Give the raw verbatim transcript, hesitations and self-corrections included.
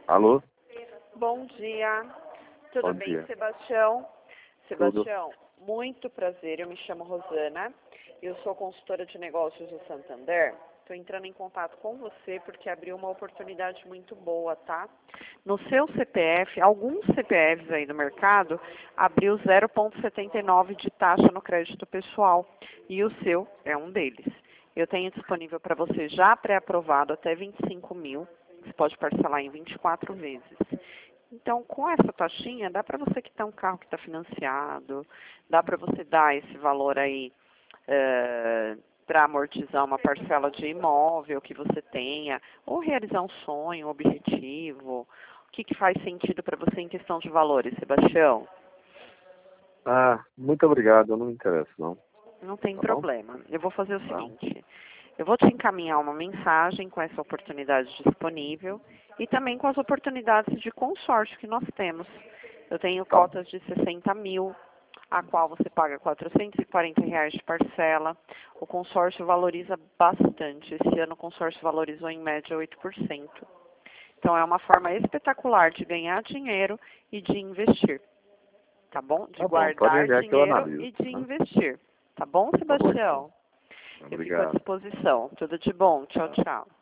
Alô? Bom dia. Tudo Bom bem, dia. Sebastião? Tudo. Sebastião, muito prazer. Eu me chamo Rosana. Eu sou consultora de negócios do Santander. Estou entrando em contato com você porque abriu uma oportunidade muito boa, tá? No seu C P F, alguns C P Fs aí no mercado abriu zero vírgula setenta e nove de taxa no crédito pessoal e o seu é um deles. Eu tenho disponível para você já pré-aprovado até vinte e cinco mil. Você pode parcelar em vinte e quatro vezes. Então, com essa taxinha, dá para você quitar um carro que está financiado, dá para você dar esse valor aí é, para amortizar uma parcela de imóvel que você tenha, ou realizar um sonho, um objetivo. O que, que faz sentido para você em questão de valores, Sebastião? Ah, muito obrigado. Eu não me interesso, não. Não tem Tá bom? problema. Eu vou fazer o Tá. seguinte. Eu vou te encaminhar uma mensagem com essa oportunidade disponível e também com as oportunidades de consórcio que nós temos. Eu tenho Tá. cotas de sessenta mil, a qual você paga quatrocentos e quarenta reais de parcela. O consórcio valoriza bastante. Esse ano o consórcio valorizou em média oito por cento. Então é uma forma espetacular de ganhar dinheiro e de investir. Tá bom? De Tá bom. Pode guardar enviar que eu dinheiro analiso. e de Né? investir. Tá bom, Tá bom, então. Sebastião? Eu fico à Obrigado. disposição. Tudo de bom. Tchau, tchau.